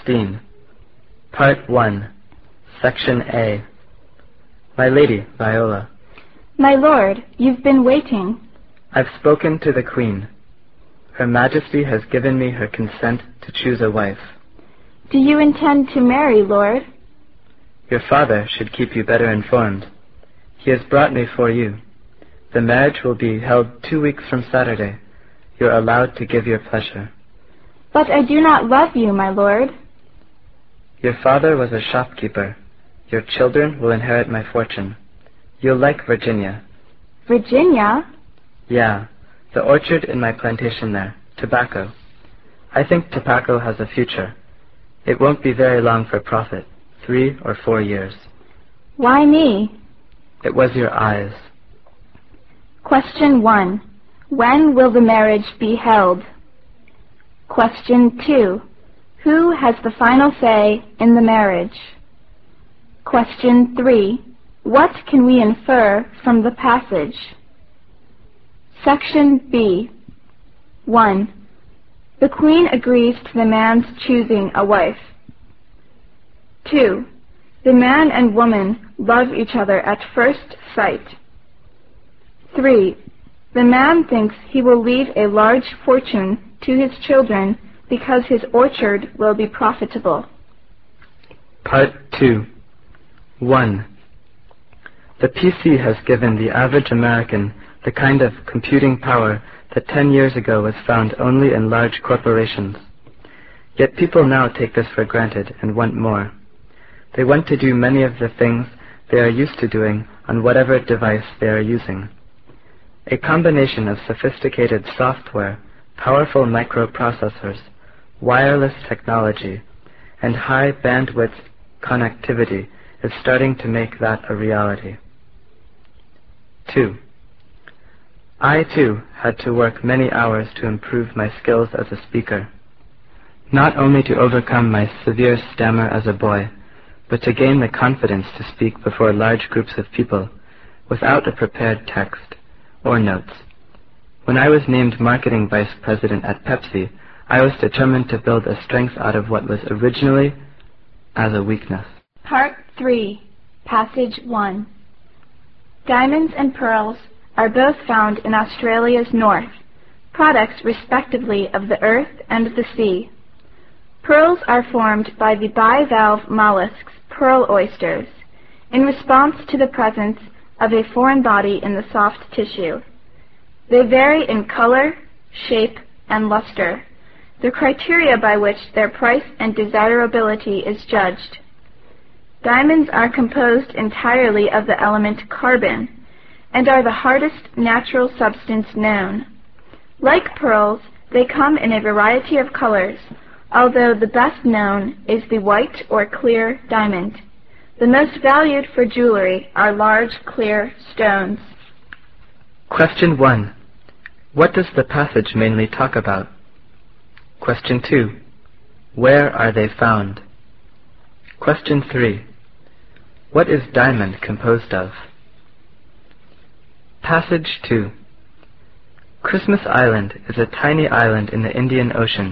16. Part 1. Section A. My Lady, Viola. My lord, you've been waiting. I've spoken to the Queen. Her Majesty has given me her consent to choose a wife. Do you intend to marry, lord? Your father should keep you better informed. He has brought me for you. The marriage will be held 2 weeks from Saturday. You're allowed to give your pleasure. But I do not love you, my lord. Your father was a shopkeeper. Your children will inherit my fortune. You'll like Virginia. Virginia? Yeah, the orchard in my plantation there, tobacco. I think tobacco has a future. It won't be very long for profit, 3 or 4 years. Why me? It was your eyes. Question 1. When will the marriage be held? Question 2. Who has the final say in the marriage? Question 3. What can we infer from the passage? Section B. 1. The Queen agrees to the man's choosing a wife. 2. The man and woman love each other at first sight. 3. The man thinks he will leave a large fortune to his children because his orchard will be profitable. Part 2. 1. The PC has given the average American the kind of computing power that 10 years ago was found only in large corporations. Yet people now take this for granted and want more. They want to do many of the things they are used to doing on whatever device they are using. A combination of sophisticated software, powerful microprocessors, wireless technology, and high bandwidth connectivity is starting to make that a reality. 2. I, too, had to work many hours to improve my skills as a speaker, not only to overcome my severe stammer as a boy, but to gain the confidence to speak before large groups of people without a prepared text or notes. When I was named marketing vice president at Pepsi, I was determined to build a strength out of what was originally as a weakness. Part 3. Passage 1. Diamonds and pearls are both found in Australia's north, products respectively of the earth and the sea. Pearls are formed by the bivalve mollusks, pearl oysters, in response to the presence of a foreign body in the soft tissue. They vary in color, shape, and luster, the criteria by which their price and desirability is judged. Diamonds are composed entirely of the element carbon, and are the hardest natural substance known. Like pearls, they come in a variety of colors, although the best known is the white or clear diamond. The most valued for jewelry are large, clear stones. Question 1. What does the passage mainly talk about? Question 2. Where are they found? Question 3. What is diamond composed of? Passage 2. Christmas Island is a tiny island in the Indian Ocean,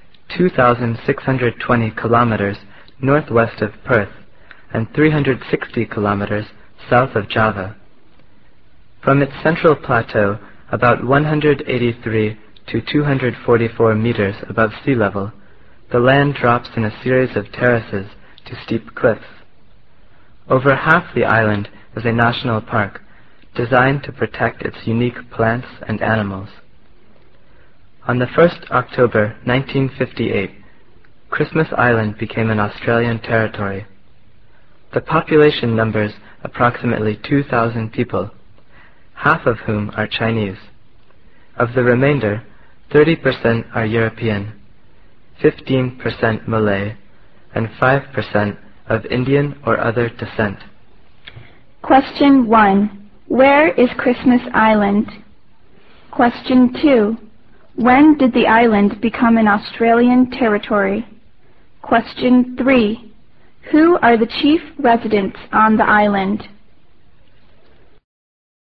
2,620 kilometers northwest of Perth and 360 kilometers south of Java. From its central plateau, about 183 to 244 meters above sea level, the land drops in a series of terraces to steep cliffs. Over half the island is a national park, designed to protect its unique plants and animals. On the 1st October 1958, Christmas Island became an Australian territory. The population numbers approximately 2,000 people, half of whom are Chinese. Of the remainder, 30% are European, 15% Malay, and 5% of Indian or other descent. Question 1. Where is Christmas Island? Question 2. When did the island become an Australian territory? Question 3. Who are the chief residents on the island?